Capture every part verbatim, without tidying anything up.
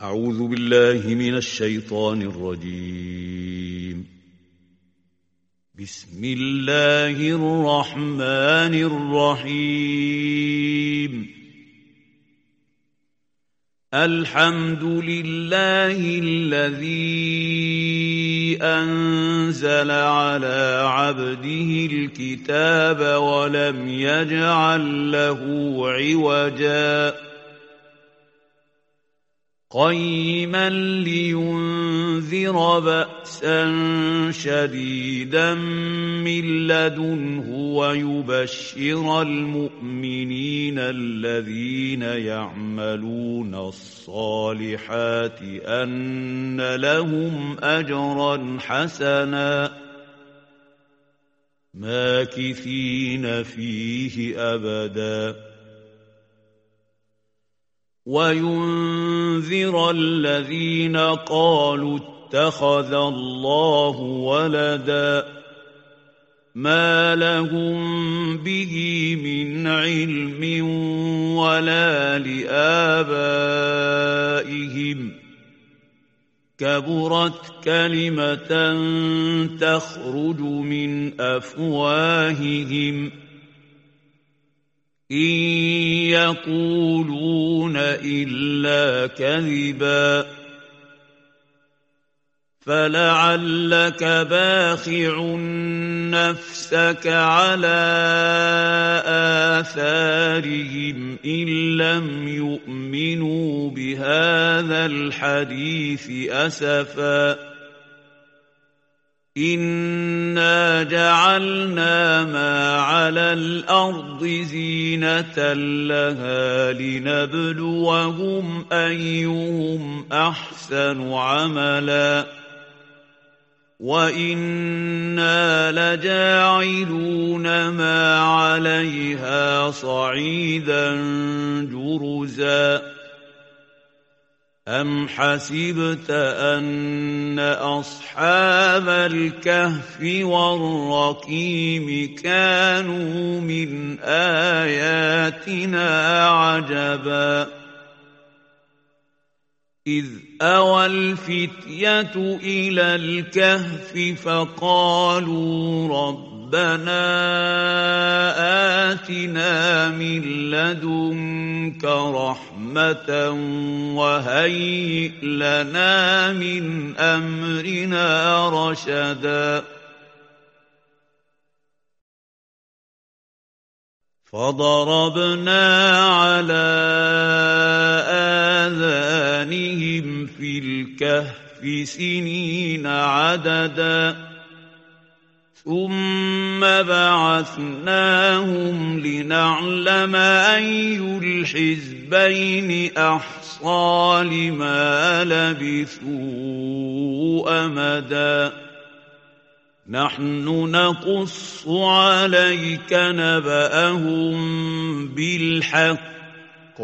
أعوذ بالله من الشيطان الرجيم. بسم الله الرحمن الرحيم. الحمد لله الذي أنزل على عبده الكتاب ولم يجعل له عوجا قيما لينذر بأسا شديدا من لدنه ويبشر المؤمنين الذين يعملون الصالحات أن لهم أجرا حسنا ماكثين فيه أبدا وينذر الذين قالوا اتخذ الله ولدا ما لهم به من علم ولا لآبائهم كبرت كلمة تخرج من أفواههم إن يقولون إلا كذبا فلعلك باخع نفسك على آثارهم إن لم يؤمنوا بهذا الحديث أسفا إنا جعلنا ما على الأرض زينة لها لنبلوهم أيهم أحسن عملا وإنا لجاعلون ما عليها صعيدا جرزا أم حسبت أن أصحاب الكهف والرقيم كانوا من آياتنا عجبا إذ أوى الفتية إلى الكهف فقالوا ربنا آتنا من لدنك رحمة وهيئ لنا من أمرنا رشدا فضربنا على آذانهم في الكهف سنين عددا ثم بعثناهم لنعلم أي الحزبين أحصى لما لبثوا أمدا نحن نقص عليك نبأهم بالحق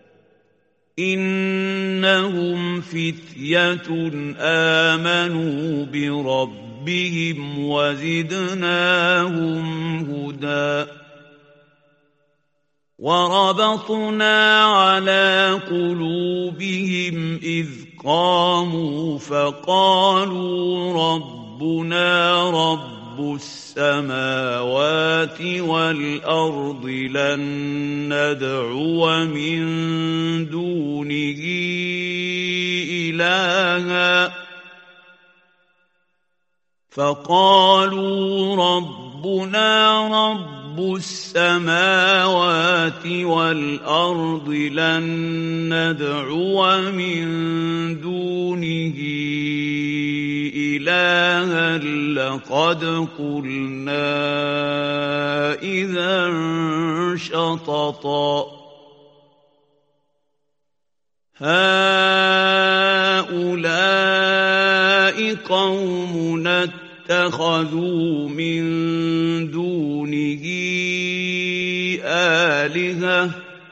إنهم فتية آمنوا بربهم وزدناهم هدى وربطنا على قلوبهم إذ قاموا فقالوا ربنا رب السماوات والأرض لن ندعو من دونه إلها فقالوا ربنا رب السماوات والأرض لن ندعو من دونه إلها لقد قلنا إذا شططا هؤلاء قومنا اتخذوا من دونه آلهة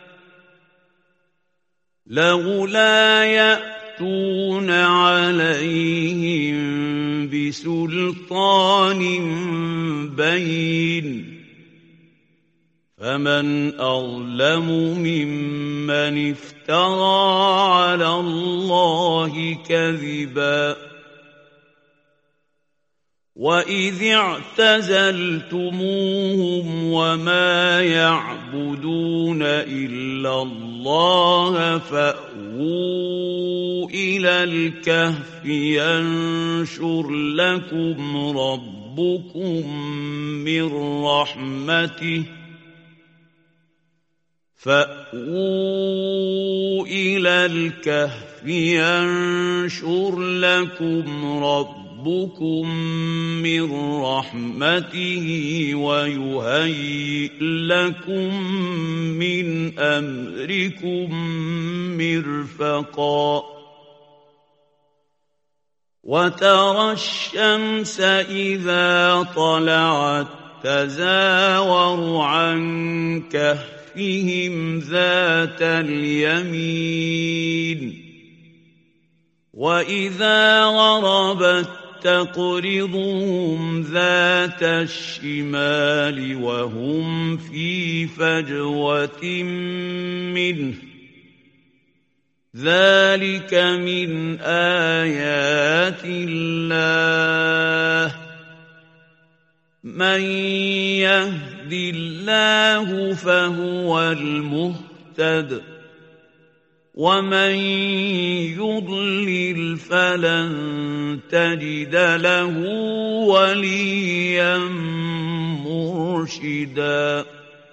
لولا يأتون عليهم بسلطان بين فمن أظلم ممن افترى على الله كذبا وإذ اعتزلتموهم وما يعبدون إلا الله فأووا إلى الكهف ينشر لكم ربكم من رحمته فأووا إلى الكهف ينشر لكم ربكم ربكم من رحمته ويهيئ لكم من أمركم مرفقا وترى الشمس إذا طلعت تزاور عن كهفهم ذات اليمين وإذا غربت تقرضهم ذات الشمال وهم في فجوة منه ذلك من آيات الله من يهد الله فهو المهتد ومن يضلل فلن تجد له وليا مرشدا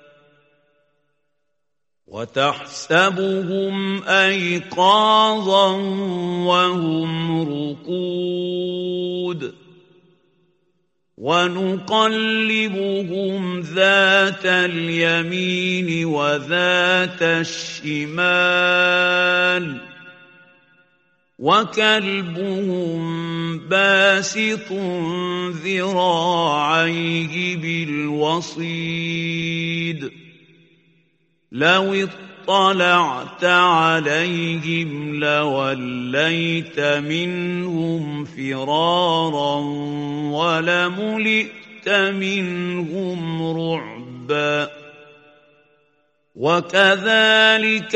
وتحسبهم أيقاظا وهم رقود ونقلبهم ذات اليمين وذات الشمال وكلبهم باسط ذراعيه بالوصيد لو اطلعت عليهم لوليت منهم فرارا ولملئت منهم رعبا وكذلك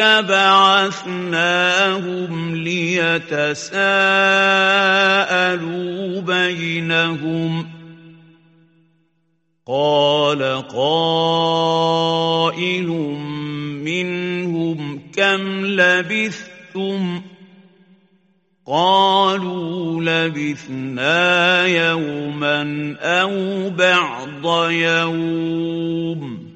بعثناهم ليتساءلوا بينهم قال قائل منهم كم لبثتم قالوا لبثنا يوما أو بعض يوم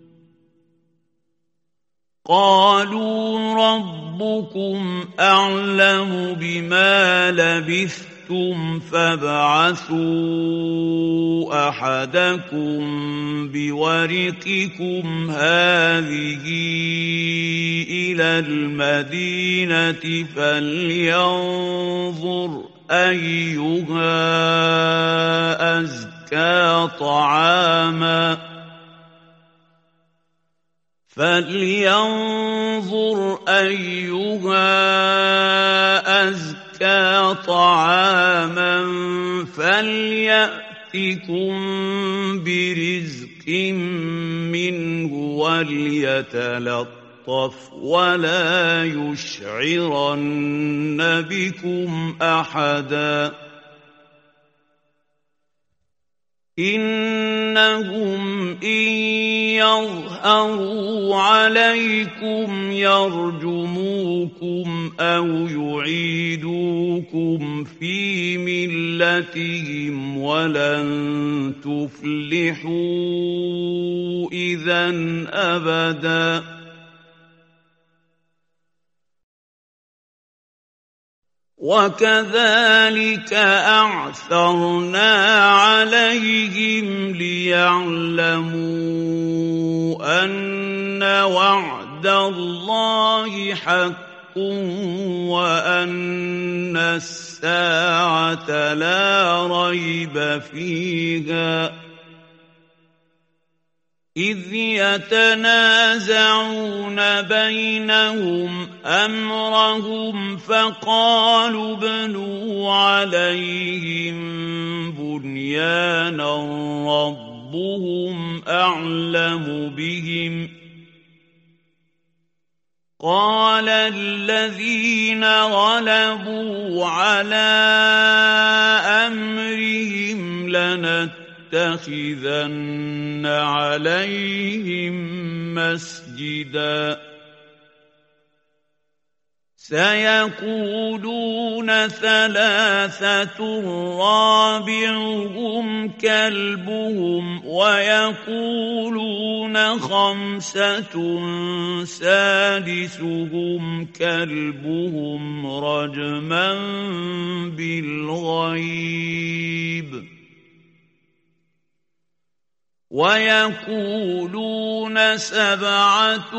قالوا ربكم أعلم بما لبثتم فابعثوا أحدكم بورقكم هذه إلى المدينة فلينظر أيها أزكى طعاما فلينظر أيها أزكى طعاما فليأتكم برزق منه وليتلطف ولا يشعرن بكم أحدا إنهم إن يظهروا عليكم يرجموكم أو يعيدوكم في ملتهم ولن تفلحوا إذا أبدا وكذلك أعثرنا عليهم ليعلموا أن وعد الله حق وأن الساعة لا ريب فيها إذ يتنازعون بينهم أمرهم فقالوا ابنوا عليهم بنيانا ربهم أعلم بهم قال الذين غلبوا على أمرهم لنتخذن عليهم مسجدا سيقولون ثلاثة رابعهم كلبهم ويقولون خمسة سادسهم كلبهم رجما بالغيب ويقولون سبعة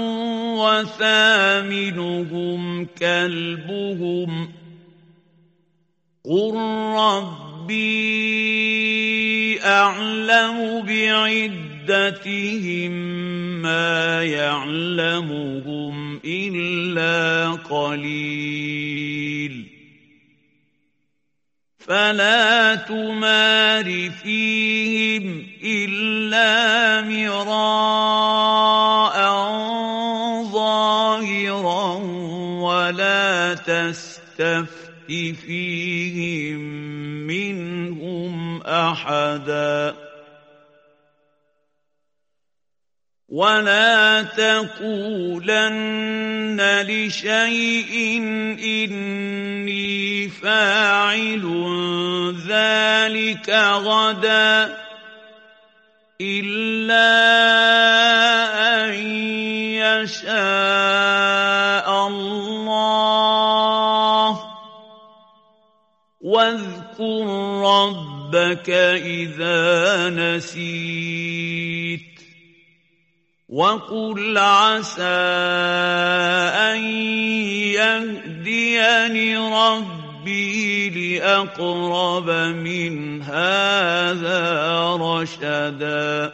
وثامنهم كلبهم قل ربي أعلم بعدتهم ما يعلمهم إلا قليل فلا تمار فيهم إلا مراء ظاهرا ولا تستفت فيهم منهم أحدا ولا تقولن لشيء إني فاعل ذلك غدا إلا أن يشاء الله واذكر ربك إذا نسيت وقل عسى أن يهديني ربي لأقرب من هذا رشدا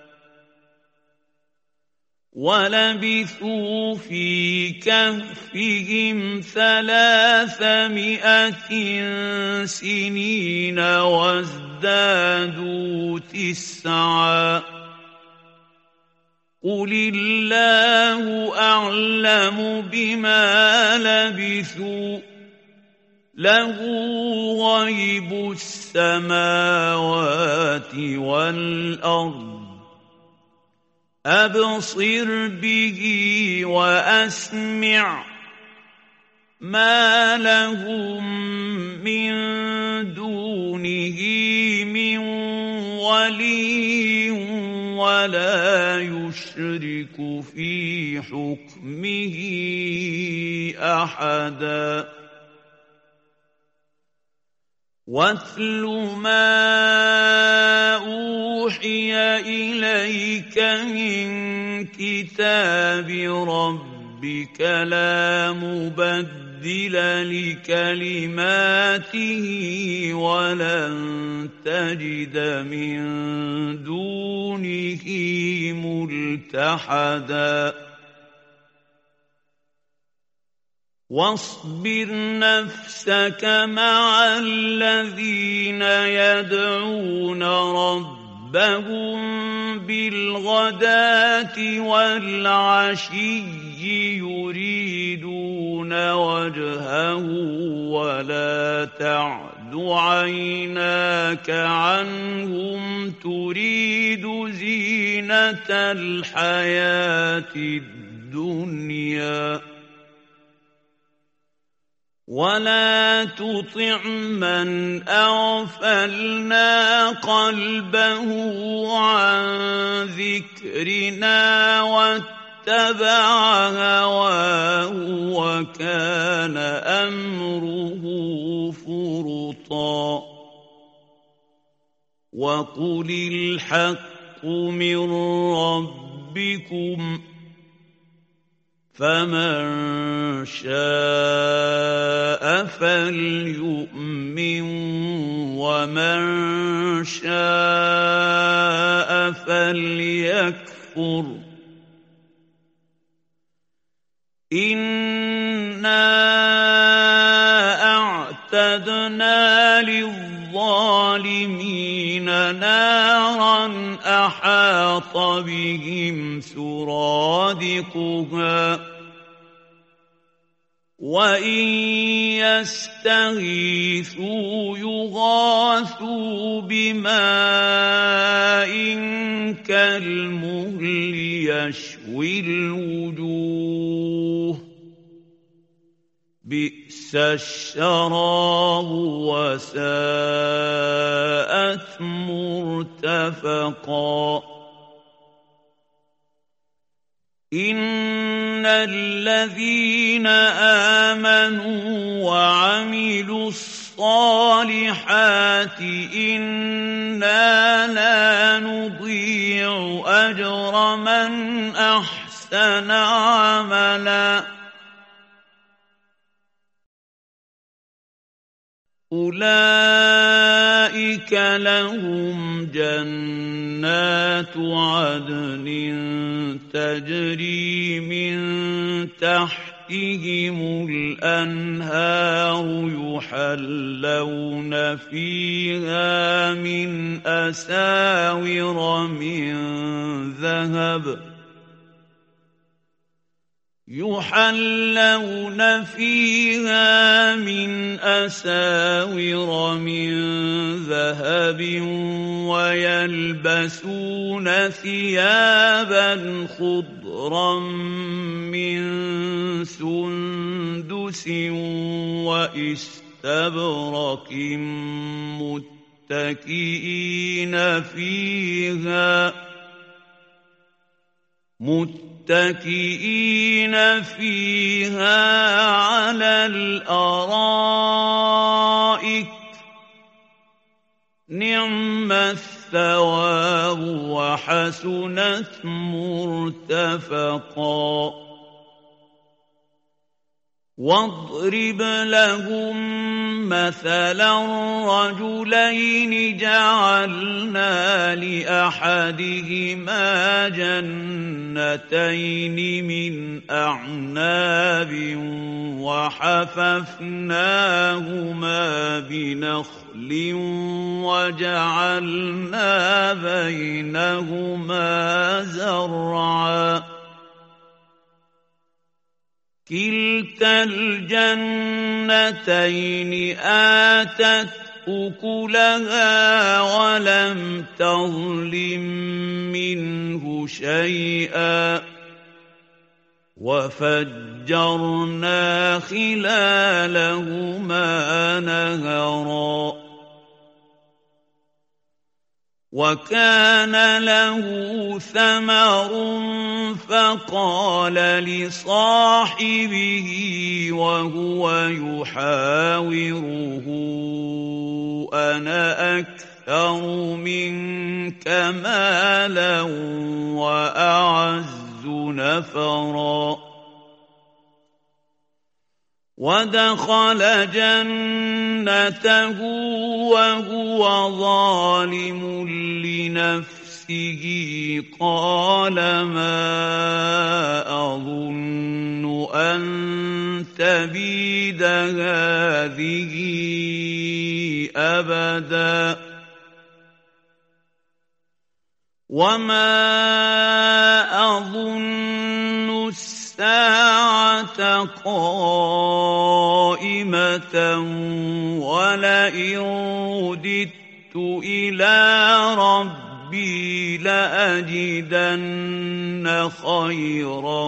ولبثوا في كهفهم ثلاثمائة سنين وازدادوا تسعا قل الله أعلم بما لبثوا له غيب السماوات والأرض أبصر به وأسمع ما لهم من دونه من ولي ولا يشرك في حكمه أحدا واتل ما أوحي إليك من كتاب ربك لا مبدل لكلماته ولن تجد من دونه ملتحدا واصبر نفسك مع الذين يدعون ربهم بالغداة والعشي يريدون وجهه ولا تعد عيناك عنهم تريد زينة الحياة الدنيا ولا تطع من أغفلنا قلبه عن ذكرنا واتبع هواه وكان أمره فرطا وقل الحق من ربكم فمن شاء فليؤمن ومن شاء فليكفر إنا أعتدنا للظالمين نارا أحاط بهم سرادقها وإن يستغيثوا يغاثوا بماء كالمهل يشوي الوجوه بئس الشراب وساءت مرتفقا إن الذين آمنوا وعملوا الصالحات إنا لا نضيع أجر من أحسن عملا أولئك لهم جنات عدن تجري من تحتهم الأنهار يحلون فيها من أساور من ذهب يحلون فيها من أساور من ذهب ويلبسون ثيابا خضرا من سندس وإستبرق متكئين فيها متكئين فيها على الأرائك نعم الثواب وحسنت مرتفقا واضرب لهم مثلا رجلين جعلنا لأحدهما جنتين من أعناب وحففناهما بنخل وجعلنا بينهما زرعا كلتا الجنتين آتت أكلها ولم تظلم منه شيئا وفجرنا خلالهما نهرا وكان له ثمر فقال لصاحبه وهو يحاوره أنا أكثر منك مالا وأعز نفرا ودخل جنته وهو ظالم لنفسه قال ما أظن أن تبيد هذه أبدا وما أظن الساعة قائمة ولئن رددت إلى ربي لأجدن خيرا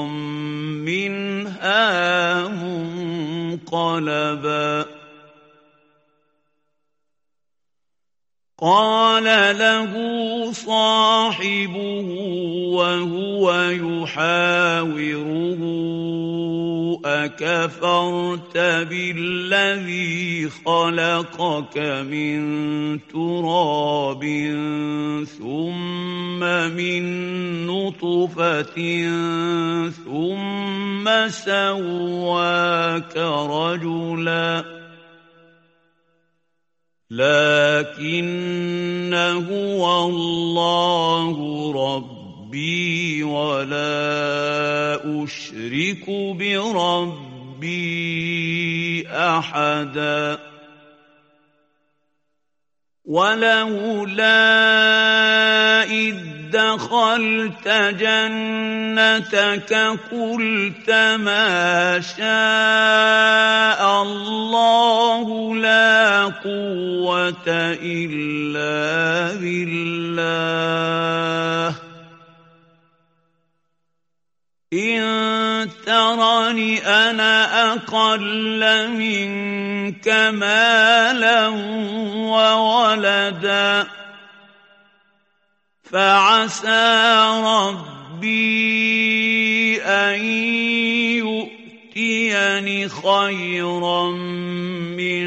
منها منقلبا قال له صاحبه وهو يحاوره أكفرت بالذي خلقك من تراب ثم من نطفة ثم سواك رجلا لكن هو الله ربي ولا أشرك بربي أحدا ولولا إذ دخلت جنتك قلت ما شاء الله لا قوة إلا بالله إن ترني أنا أقل منك مالا وولدا فعسى ربي أن يؤتيني خيرا من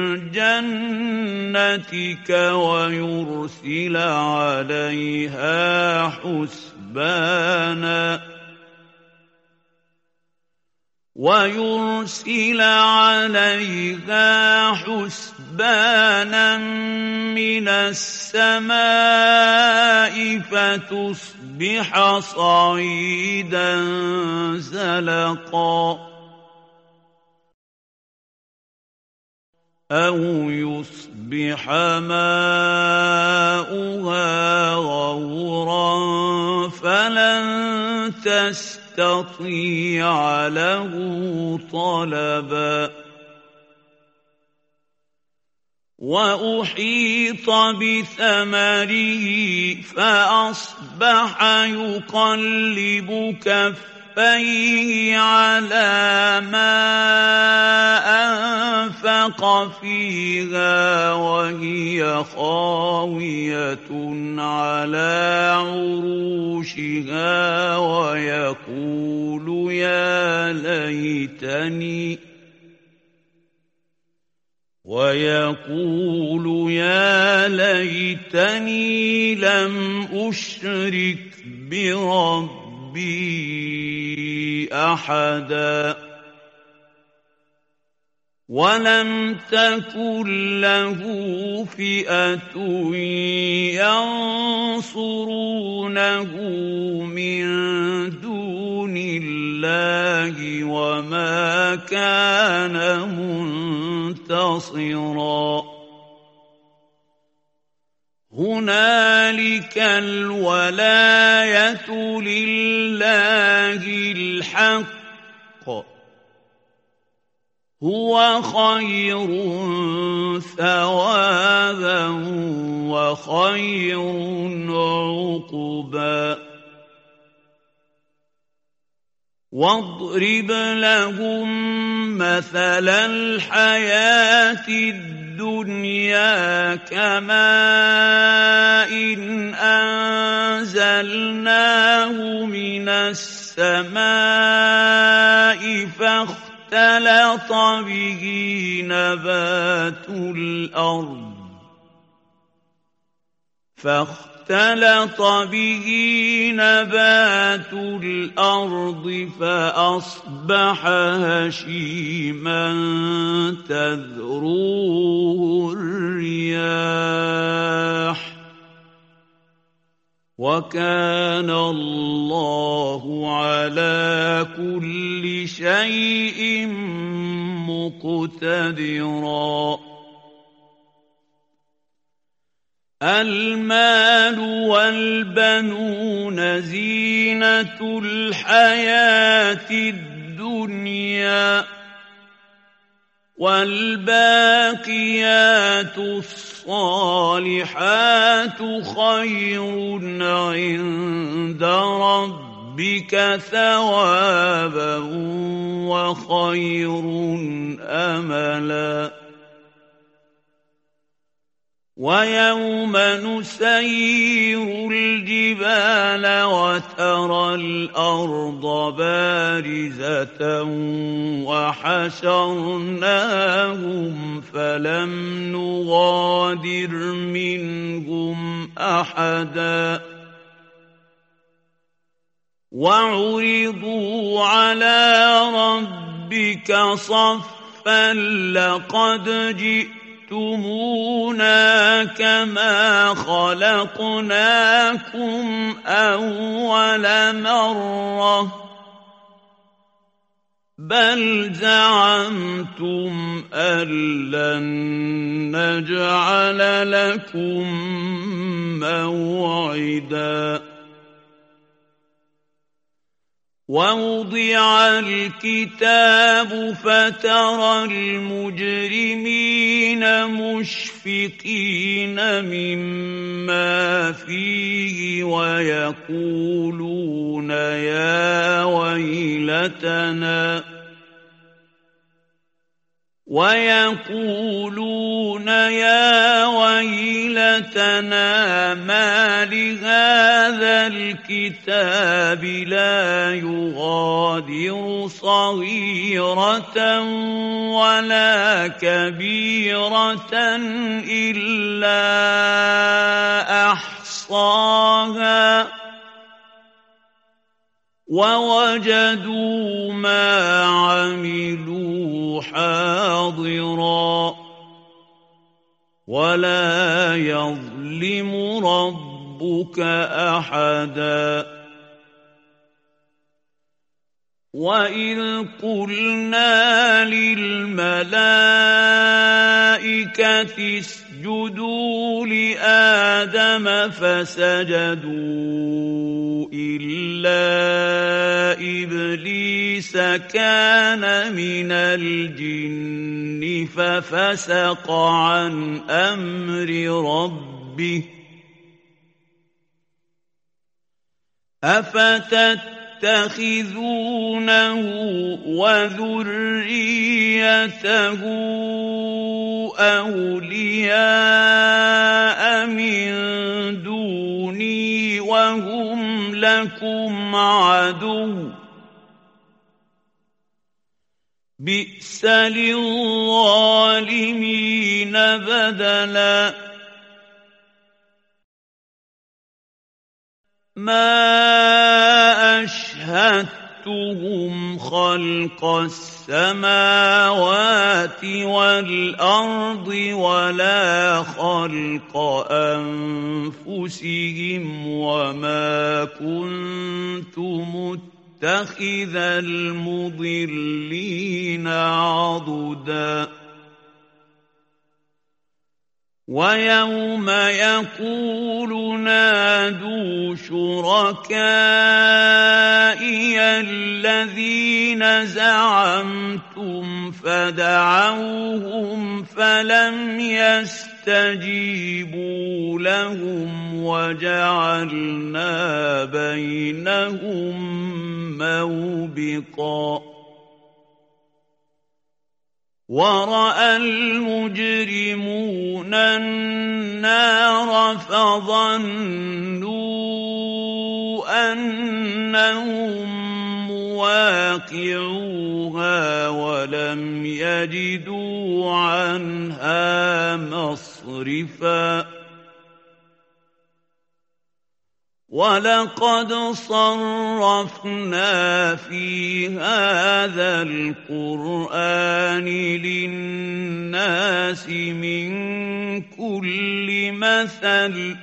جنتك ويرسل عليها حسبانا ويرسل عليها حسبانا من السماء فتصبح صعيدا زلقا أو يصبح ماؤها غورا فلن تستطيع له طلبا وأحيط بثمره فأصبح يقلب كفيه على ما أنفق فيها وهي خاوية على عروشها ويقول يا ليتني ويقول يا ليتني لم أشرك بربي أحدا ولم تكن له فئة ينصرونه من دون الله وما كان منتصرا هنالك الولاية لله الحق هو خير ثوابا وخير عقبا واضرب لهم مثل الحياة الدنيا كماء إن أنزلناه من السماء فاختلط به نبات الأرض فاختلط به نبات الأرض فأصبح هشيما تذروه الرياح وكان الله على كل شيء مقتدرا المال والبنون زينة الحياة الدنيا والباقيات الصالحات خير عند ربك ثوابا وخير أملا ويوم نسير الجبال وترى الأرض بارزة وحشرناهم فلم نغادر منهم أحدا وعرضوا على ربك صفا لقد جئت جئتمونا كما خلقناكم أول مرة بل زعمتم أن لن نجعل لكم موعدا ووضع الكتاب فترى المجرمين مشفقين مما فيه ويقولون يا ويلتنا ويقولون يا ويلتنا ما لهذا الكتاب لا يغادر صغيرة ولا كبيرة إلا أحصاها ووجدوا ما عملوا حاضرا ولا يظلم ربك أحدا وإذ قلنا للملائكة اسجدوا لآدم فسجدوا إلا إبليس كان من الجن ففسق عن أمر ربه أفتتخذونه وذريته أولياء من دوني وهم لكم عدو بئس للظالمين بدلا ما أشهدتهم خلق السماوات والأرض ولا خلق أنفسهم وما كنت متخذ المضلين عضدا ويوم يقول نادوا شركائي الذين زعمتم فدعوهم فلم يستجيبوا لهم وجعلنا بينهم موبقا ورأى المجرمون النار فظنوا أنهم مواقعوها ولم يجدوا عنها مصرفا ولقد صرفنا في هذا القرآن للناس من كل مثل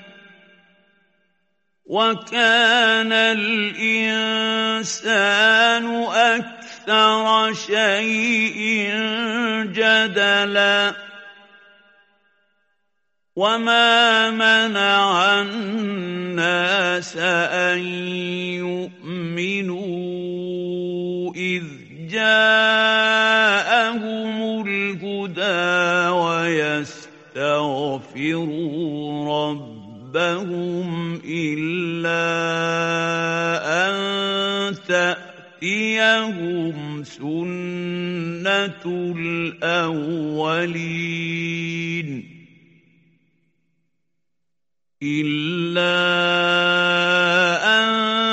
وكان الإنسان أكثر شيء جدلا وما منع الناس أن يؤمنوا إذ جاءهم الهدى ويستغفروا ربهم إلا أن تأتيهم سنة الأولين إلا أن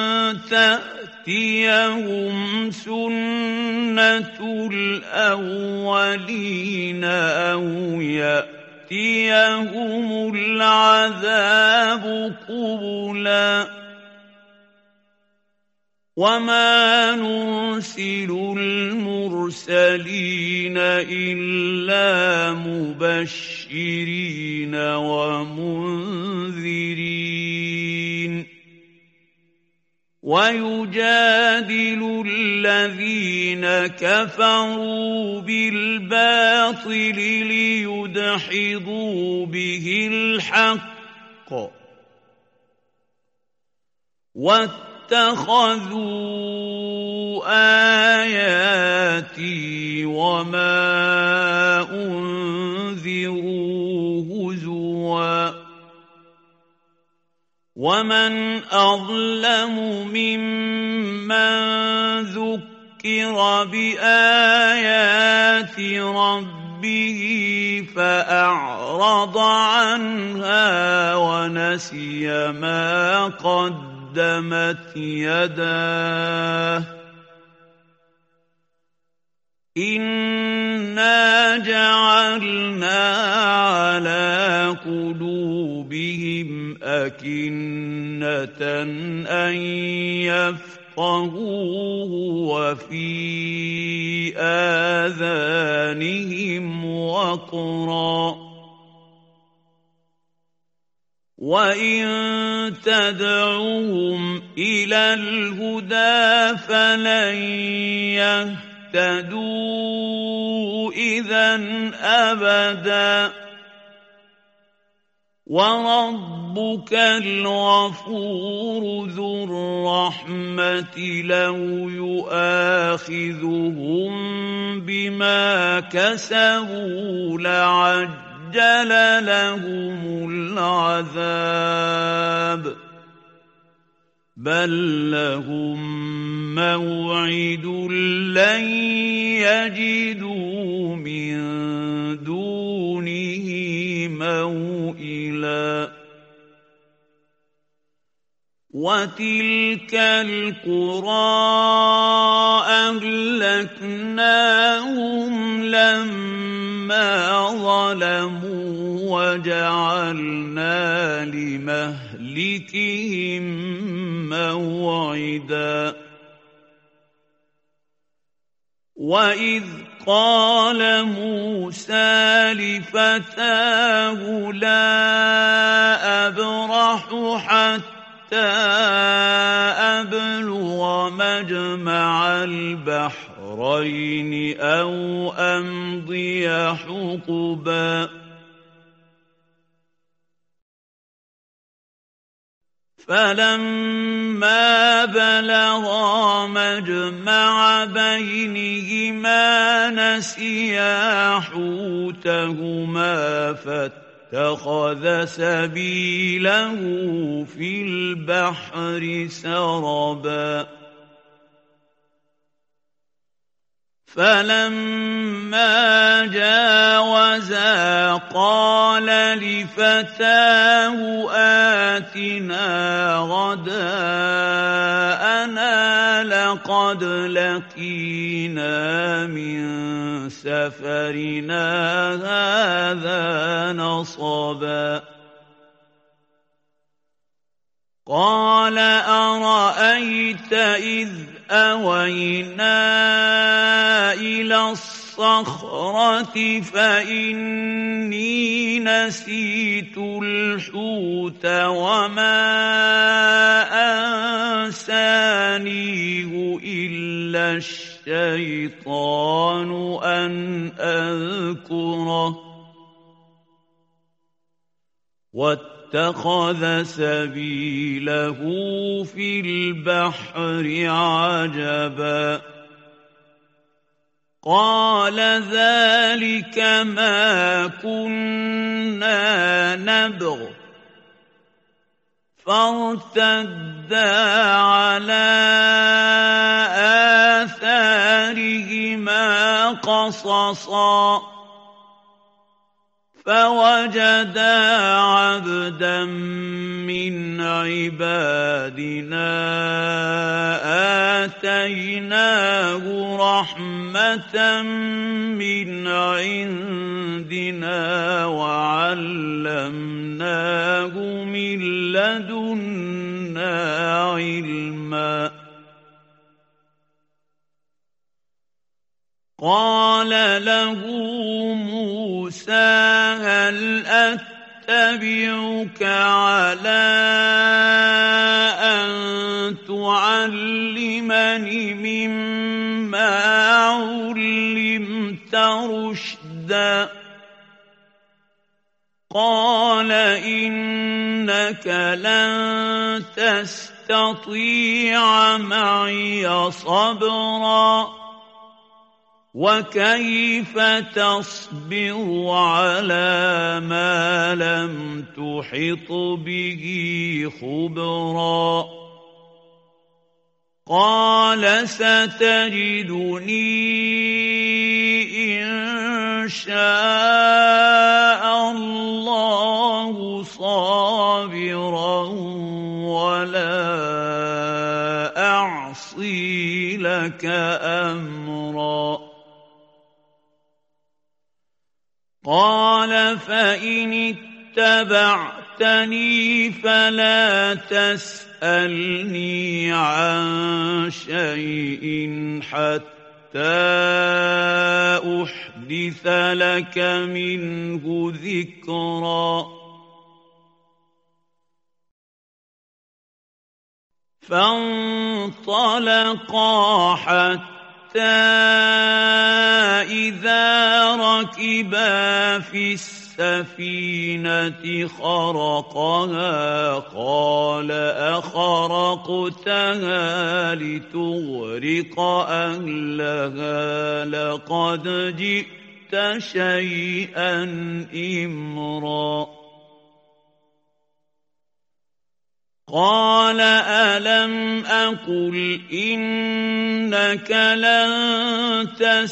تأتيهم سنة الأولين أو يأتيهم العذاب قبلا وما نرسل المرسلين إلا مبشرين ومنذرين وَيُجَادِلُ الَّذِينَ كَفَرُوا بِالْبَاطِلِ لِيُدْحِضُوا بِهِ الْحَقَّ ۖ وَاتَّخَذُوا آيَاتِي وَمَا أُنذِرُوا هُزُوًا ۚ وَمَنْ أَظْلَمُ مِمَّن ذُكِّرَ بِآيَاتِ رَبِّهِ فَأَعْرَضَ عَنْهَا وَنَسِيَ مَا قَدَّمَتْ يَدَاهُ ۚ إِنَّا جَعَلْنَا عَلَىٰ قُلُوبِهِمْ أَكِنَّةً أَن يَفْقَهُوهُ وَفِي آذَانِهِمْ وَقْرًا ۚ وَإِن تَدْعُهُمْ إِلَى الْهُدَىٰ فَلَن يَهْتَدُوا إِذًا أَبَدًا ۚ وَرَبُّكَ الْغَفُورُ ذُو الرَّحْمَةِ لَوْ يُؤَاخِذُهُم بِمَا كَسَبُوا لَعَجَّلَ لَهُمُ الْعَذَابَ ۚ بَل لَّهُم مَّوْعِدٌ لَّن يَجِدُوا مِن دُونِهِ مَوْئِلًا. وَتِلْكَ الْقُرَىٰ أَهْلَكْنَاهُمْ لَمَّا ظَلَمُوا وَجَعَلْنَا لِمَهْلِكِهِم مَّوْعِدًا. وَإِذْ قَالَ مُوسَىٰ لِفَتَاهُ لَا أَبْرَحُ حَتَّىٰ أَبْلُغَ مَجْمَعَ الْبَحْرَيْنِ أَوْ أَمْضِيَ حُقُبًا فَلَمَّا بَلَغَا مَجْمَعَ بَيْنِهِمَا نَسِيَا حُوتَهُمَا فَاتَّخَذَ سَبِيلَهُ فِي الْبَحْرِ سَرَبًا فَلَمَّا جَاوَزَا قَالَ لِفَتَاهُ آتِنَا غَدَاءَنَا لَقَدْ لَقِينَا مِن سَفَرِنَا هَٰذَا نَصَبًا قَالَ أَرَأَيْتَ إِذْ أَوَيْنَا إِلَى الصَّخْرَةِ فَإِنِّي نَسِيتُ الْحُوتَ وَمَا أَنسَانِيهُ إِلَّا الشَّيْطَانُ أَنْ أَذْكُرَهُ وَاتَّخَذَ سَبِيلَهُ فِي الْبَحْرِ عَجَبًا قَالَ ذَٰلِكَ مَا كُنَّا نَبْغِ ۚ فَارْتَدَّا عَلَىٰ آثَارِهِمَا قَصَصًا فَوَجَدَا عَبْدًا مِّنْ عِبَادِنَا آتَيْنَاهُ رَحْمَةً مِّنْ عِندِنَا وَعَلَّمْنَاهُ مِن لَّدُنَّا عِلْمًا قَالَ لَهُ مُوسَىٰ هَلْ أَتَّبِعُكَ عَلَىٰ أَن تُعَلِّمَنِ الرحمن مما علمت رشدا قال إنك لن تستطيع معي صبرا وكيف تصبر على ما لم تحط به خبرا قال ستجدني إن شاء الله صابرا ولا أعصي لك أمرا قال فإن اتبعتني فلا تسألني عن شيء حتى أحدث لك منه ذكرا فانطلقا حتى إذا ركبا في السفينة خرقها قال أخرقتها لتغرق أهلها لقد جئت شيئا إمرا قال ألم أقل إنك لن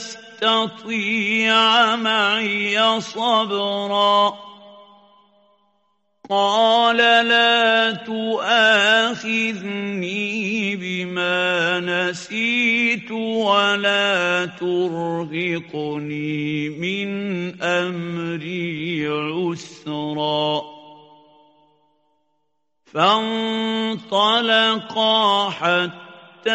تستطيع معي صبرا قال لا تؤاخذني بما نسيت ولا ترهقني من أمري عسرا فانطلقا حتى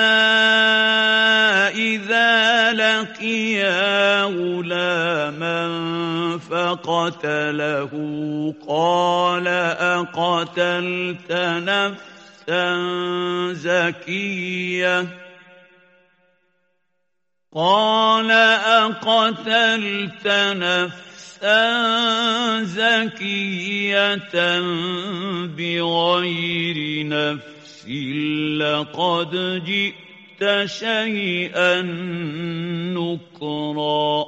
إذا لقيا غلاما فقتله قال أقتلت نفسا زكية قال أقتلت نفسا زكية بغير نفس لقد جئت شيئا نكرا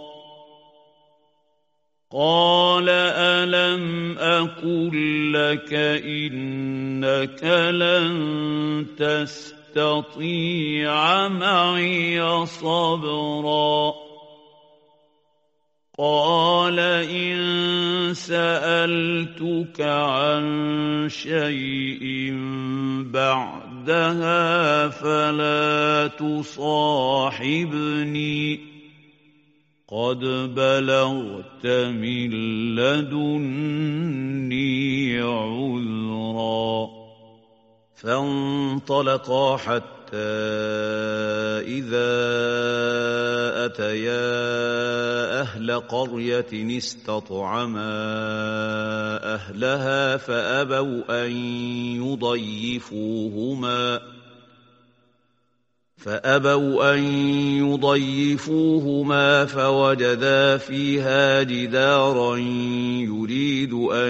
قال ألم أقل لك إنك لن تستطيع معي صبرا قال إن سألتك عن شيء بعدها فلا تصاحبني قد بلغت من لدني عذرا فانطلقا حتى إذا أتيا أهل قرية استطعما أهلها فأبوا أن يضيفوهما فأبوا أن يضيفوهما فوجدا فيها جدارا يريد أن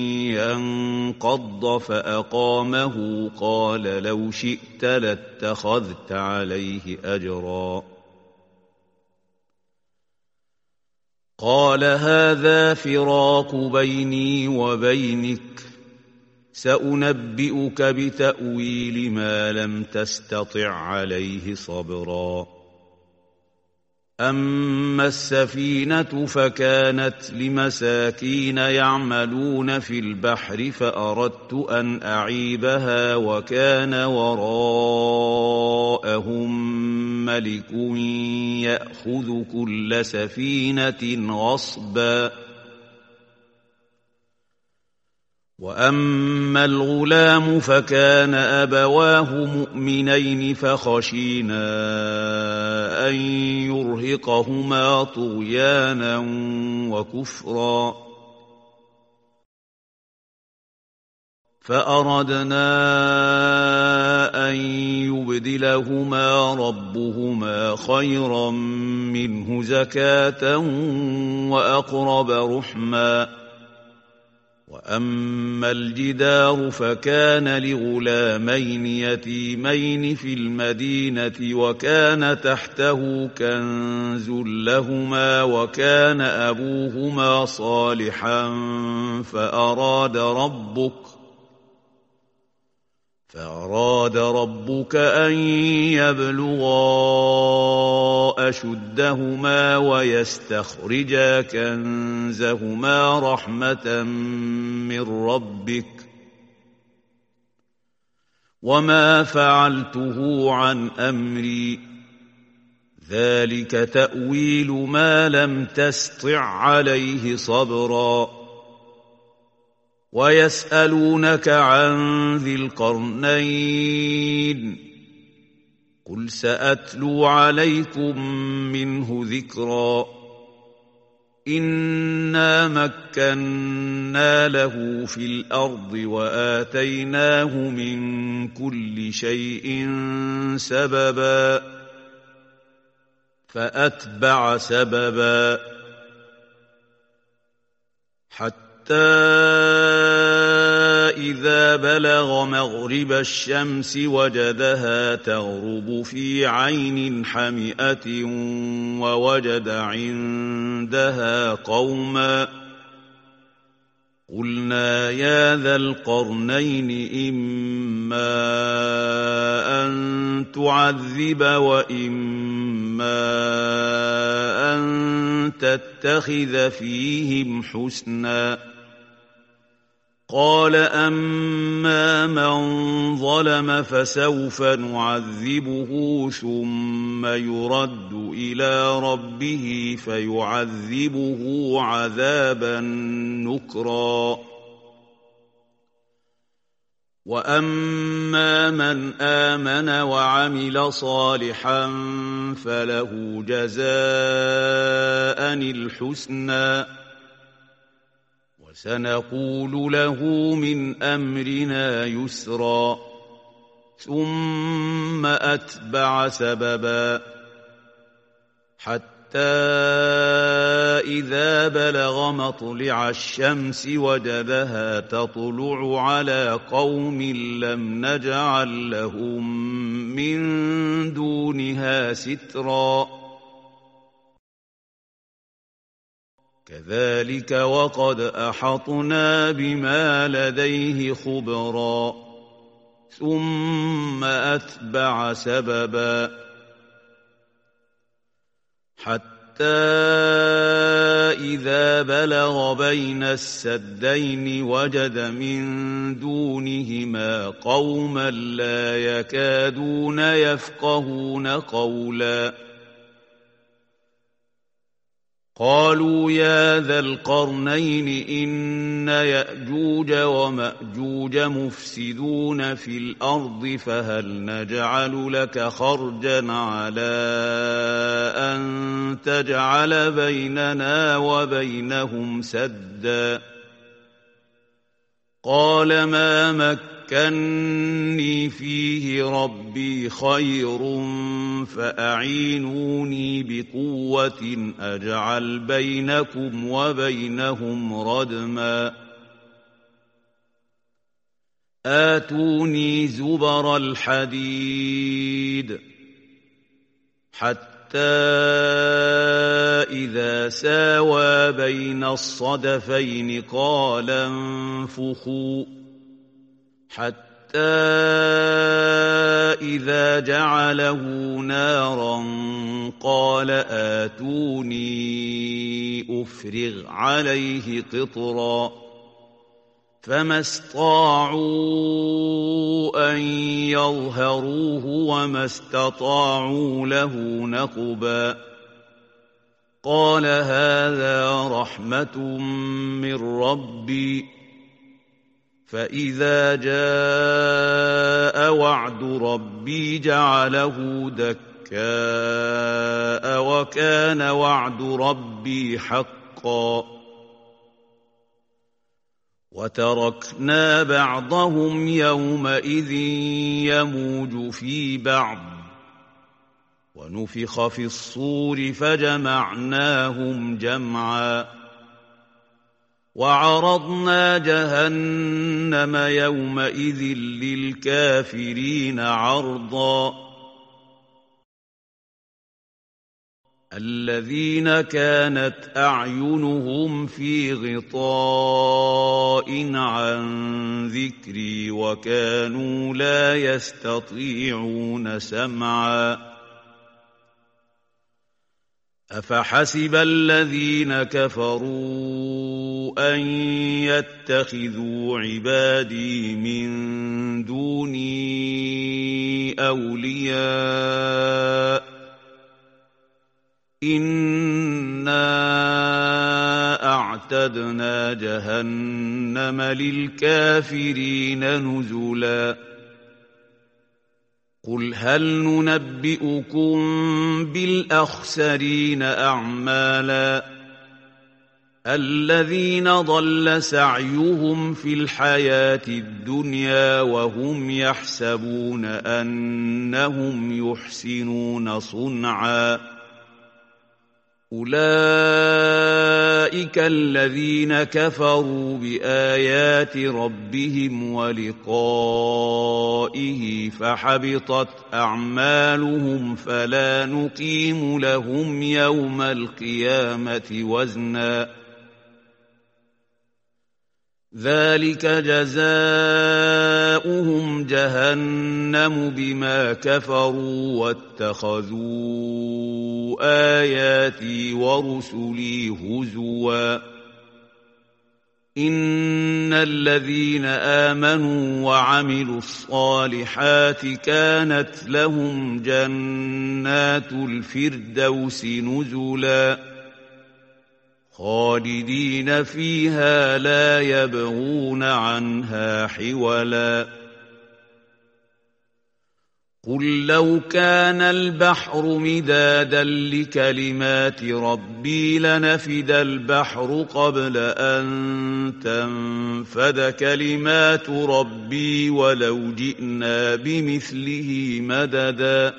ينقض فأقامه قال لو شئت لاتخذت عليه أجرا قال هذا فراق بيني وبينك سأنبئك بتأويل ما لم تستطع عليه صبرا أما السفينة فكانت لمساكين يعملون في البحر فأردت أن أعيبها وكان وراءهم ملك يأخذ كل سفينة غصبا وأما الغلام فكان أبواه مؤمنين فخشينا أن يرهقهما طغيانا وكفرا فأردنا أن يبدلهما ربهما خيرا منه زكاة وأقرب رحما وأما الجدار فكان لغلامين يتيمين في المدينة وكان تحته كنز لهما وكان أبوهما صالحا فأراد ربك فأراد ربك أن يبلغا أشدهما ويستخرجا كنزهما رحمة من ربك وما فعلته عن أمري ذلك تأويل ما لم تسطع عليه صبرا ويسألونك عن ذي القرنين قل سأتلو عليكم منه ذكرا إنا مكنا له في الأرض وآتيناه من كل شيء سببا فأتبع سببا حتى حتى إذا بلغ مغرب الشمس وجدها تغرب في عين حمئة ووجد عندها قوما قلنا يا ذا القرنين إما أن تعذب وإما أن تتخذ فيهم حسنا قال أما من ظلم فسوف نعذبه ثم يرد إلى ربه فيعذبه عذابا نكرا وأما من آمن وعمل صالحا فله جزاء الحسنى وسنقول له من أمرنا يسرا ثم أتبع سببا حتى إذا بلغ مطلع الشمس وجدها تطلع على قوم لم نجعل لهم من دونها سترا كذلك وقد أحطنا بما لديه خبرا ثم أتبع سببا حتى إذا بلغ بين السدين وجد من دونهما قوما لا يكادون يفقهون قولا قالوا يا ذا القرنين إن يأجوج ومأجوج مفسدون في الأرض فهل نجعل لك خرجا على أن تجعل بيننا وبينهم سدا قال ما مكني فيه ربي خير فأعينوني بقوة أجعل بينكم وبينهم ردما آتوني زبر الحديد حتى إذا ساوى بين الصدفين قال انفخوا حتى إذا جعله نارا قال آتوني أفرغ عليه قطرا فما استطاعوا أن يظهروه وما استطاعوا له نقبا قال هذا رحمة من ربي فإذا جاء وعد ربي جعله دكاء وكان وعد ربي حقا وتركنا بعضهم يومئذ يموج في بعض ونفخ في الصور فجمعناهم جمعا وعرضنا جهنم يومئذ للكافرين عرضا الذين كانت أعينهم في غطاء عن ذكري وكانوا لا يستطيعون سمعا أفحسب الذين كفروا أن يتخذوا عبادي من دوني أولياء إنا أعتدنا جهنم للكافرين نزلا قل هل ننبئكم بالأخسرين أعمالا الذين ضل سعيهم في الحياة الدنيا وهم يحسبون أنهم يحسنون صنعا أولئك الذين كفروا بآيات ربهم ولقائه فحبطت أعمالهم فلا نقيم لهم يوم القيامة وزنا ذلك جزاؤهم جهنم بما كفروا واتخذوا آياتي ورسلي هزوا إن الذين آمنوا وعملوا الصالحات كانت لهم جنات الفردوس نزلا خالدين فيها لا يبغون عنها حولا قل لو كان البحر مدادا لكلمات ربي لنفد البحر قبل أن تنفد كلمات ربي ولو جئنا بمثله مددا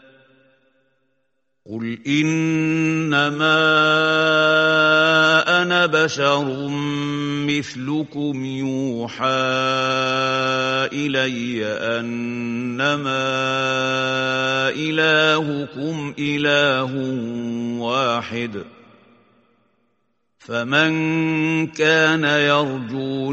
قل إنما أنا بشر مثلكم يوحى إلي أنما إلهكم إله واحد فمن كان يرجو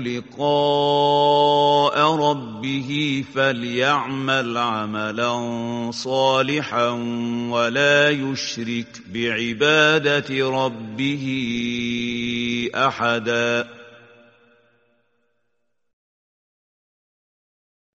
لقاء ربه فليعمل عملا صالحا ولا يشرك بعبادة ربه أحدا